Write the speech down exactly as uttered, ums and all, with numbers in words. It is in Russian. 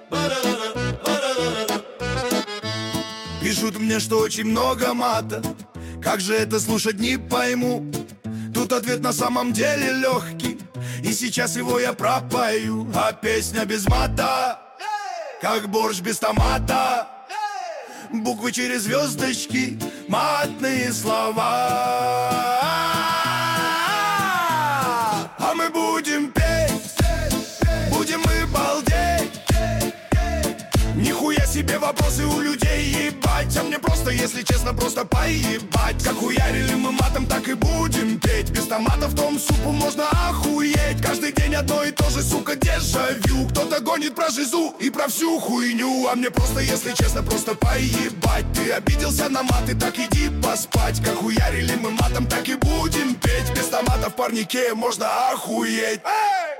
Пишут мне, что очень много мата. Как же это слушать, не пойму. Тут ответ на самом деле легкий, и сейчас его я пропою. А песня без мата, как борщ без томата. Буквы через звездочки, матные слова. А мы будем петь, будем мы балдеть. Нихуя себе вопросы у людей, ебать. А мне просто, если честно, просто поебать. Как хуярили мы матом, так и будем петь. Без томата в том супу можно охуеть. Каждый день одно и то же, сука, дежавю. Кто-то гонит про жизу и про всю хуйню. А мне просто, если честно, просто поебать. Ты обиделся на маты, так иди поспать. Как хуярили мы матом, так и будем петь. Без томата в парнике можно охуеть. Эй!